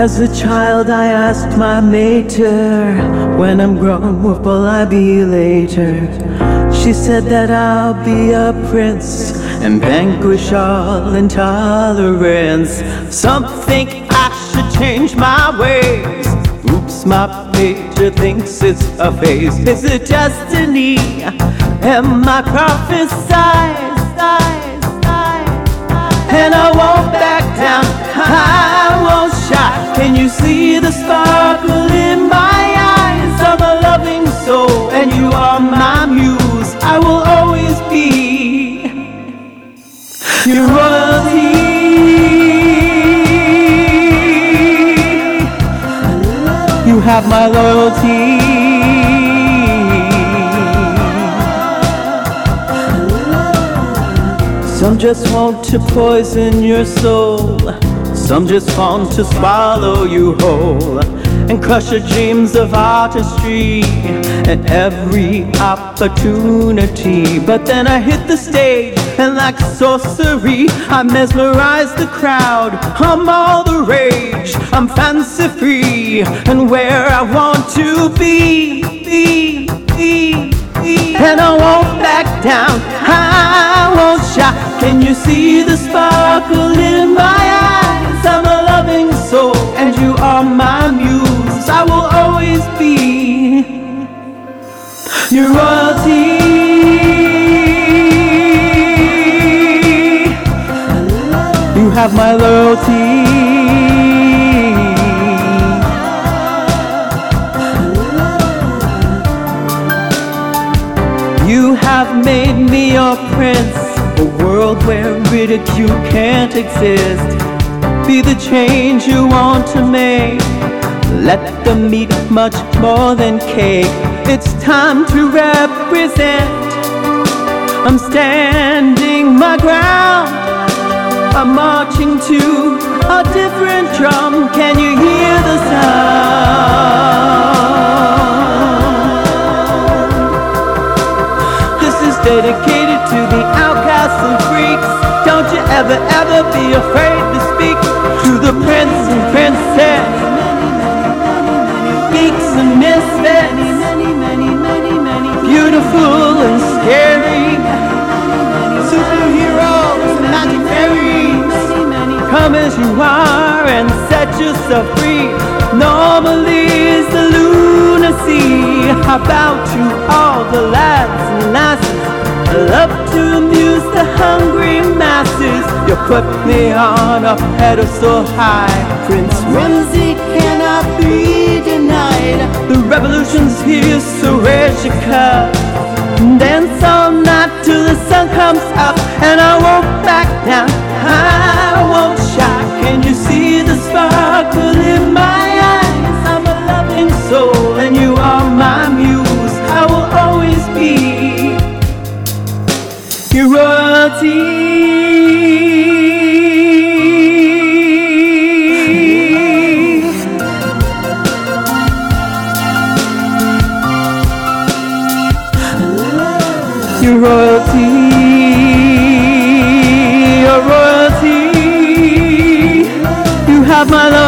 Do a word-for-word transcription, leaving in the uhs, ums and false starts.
As a child I asked my mater, when I'm grown, what will I be later? She said that I'll be a prince and vanquish all intolerance. Some think I should change my ways. Oops, my mater thinks it's a phase. Is it destiny? Am I prophesied? And I won't back down, I won't shy. Can you see the sparkle in my eyes? I'm a loving soul and you are my muse. I will always be your royalty. You have my loyalty. Some just want to poison your soul. Some just want to swallow you whole and crush your dreams of artistry at every opportunity. But then I hit the stage and like sorcery I mesmerize the crowd. I'm all the rage, I'm fancy free, and where I want to be, be, be, be. And I won't back down, I won't shy. Can you see the sparkle in my eyes? I'm a loving soul and you are my muse. I will always be your royalty. You have my loyalty. You have made me your prince, a world where ridicule can't exist. Be the change you want to make. Let them eat much more than cake. It's time to represent. I'm standing my ground. I'm marching to a different drum. Can you hear the sound? This is dedicated to the outcasts and freaks. Don't you ever, ever be afraid to speak to the prince and princess, geeks and misfits, beautiful and scary, superheroes and magic fairies. Come as you are and set yourself free. Normally is the lunacy. I bow to all the lads and lasses. I love to amuse the hungry masses. You put me on a pedestal high. Prince Whimsy cannot be denied. The revolution's here, so raise your cup. Dance all night till the sun comes up. And I won't back down, I won't shy. Can you see the sparkle in my eyes? I'm a loving soul and you are my muse. I will always be your royalty. Your royalty, your royalty. You have my love.